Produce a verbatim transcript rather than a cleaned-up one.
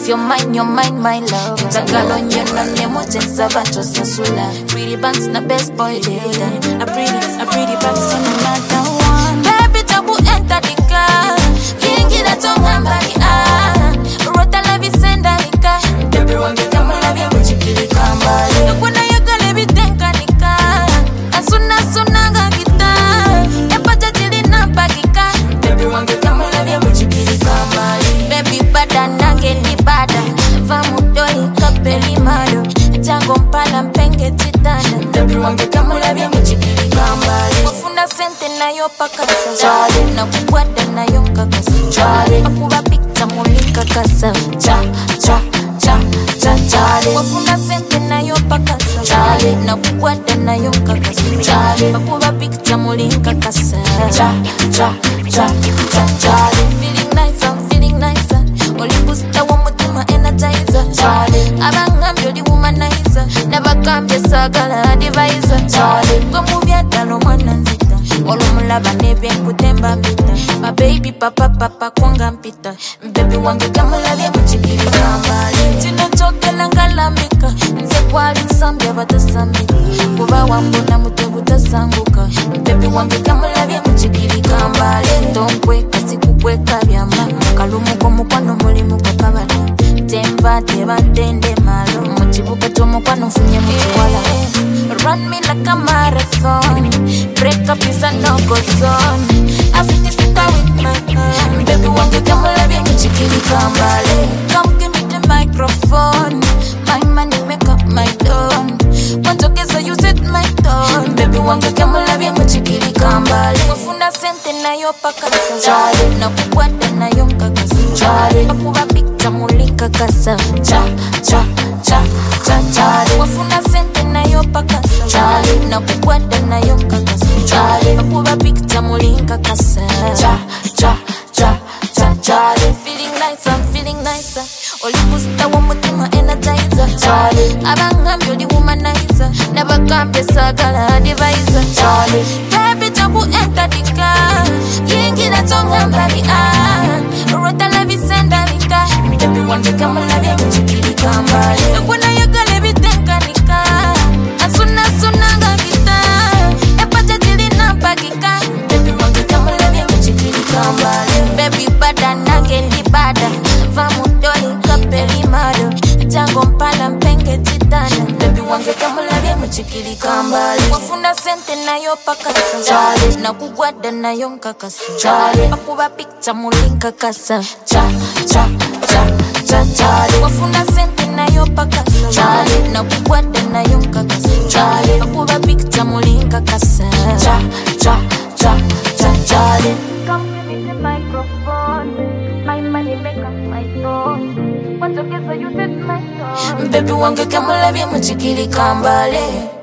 If you're mine, you're mine, my love. It's a girl on your name, what's in Sabato Sasula. Pretty banks, the best boy, leader. A pretty, a pretty banks, and another one. Baby, tabu enter the car. Yingi da tonga mbali ah. Rota la visenda nika. Baby, wange kama la vya mchikili kambali. Nukuna yaga lebi tenka nika. Asuna suna nga kita. Epacha chili na bagika. Baby, wange kama la vya mchikili kambali. Baby, bada nange ni bada. Vamu doi kapeli mado. Jango mpala mpenge titana. Baby, wange kama la vya mchikili kambali. Wafuna sente na yo pakasa. Chale. Na kukwada na yo kakasa. Chale. Akuba pizza mulika kasa. Cha, cha, cha, cha, chale. Wafuna sente na yo pakasa. Chale. Na kukwada na yo kakasa. Chale. Akuba pizza mulika kasa. Cha, cha, cha, cha, chale. Feeling nice, I'm feeling nicer. Oli booster wa mutima energizer. Chale. Abangambyo li womanizer. Nabakambye sagala advisor. Chale. Kwa muvya dalo mwana nzita. Olumulaba nebye nkutemba mpita. My baby papa papa kwanga mpita. Baby wange kamulabye mchikili kambali. Chino choke langalambika. Nze kwali nsambya batasambika. Kuba wambona mutebu tasanguka. Baby wange kamulabye mchikili kambali. Ntonkwe kasi kukweka byama. Kalumu kwa mukwano mulimu kwa kabala. Temba teba tende malo. Mchibuka tomukwano mfunye mchiwala. Run me like a marathon. Break up is a no-go zone. I feel this with my heart. Baby, wange kama labia mchikili kambale. Come give me the microphone. My money make up my tone. Want to you set my tone. Baby, wange kama labia mchikili kambale. Wafuna sente na yo pakasa. Chale. Na kukwada na yo mkakasa. Chale. Akuba pizza mulika kasa. Cha, cha, cha, cha, chale. Wafuna sente na yo pakasa. Chale. Na kukwada na yo mkakasa. Chale. Akuba pizza mulika kasa. Cha, cha, cha, cha, chale. Feeling nice, I'm feeling nicer. Oli booster wa mutima energizer. Chale. Abangambyo li womanizer. Nabakambye sagala advisor. Chale. Baby tabu enter the car. Yingi da tonga mbali ah. Rota la visenda nika. Baby wange kama la vya mchikili kambali. Nukuna yaga lebi tenka nika. Asuna suna nga kita. Epacha chili na bagika. Baby wange kama la vya mchikili kambali. Baby bada nange ni bada. Vamu doi kapeli mado. Jango mpala mpenge titana. Baby wange kama la vya mchikili kambali. Wafuna sente na yo pakasa. Chale. Na kugwada na yo nkakasa. Chale. Akuba pizza mulinka kasa. Cha, cha, cha, cha, chale. Wafuna sente na yo pakasa. Chale. Na kugwada na yo nkakasa. Chale. Akuba pizza mulinka kasa. Cha, cha, cha, cha, chale. Come give me the microphone. My money make up my tone. Want to you set my tone. Baby wange kama labia mchikili kambale.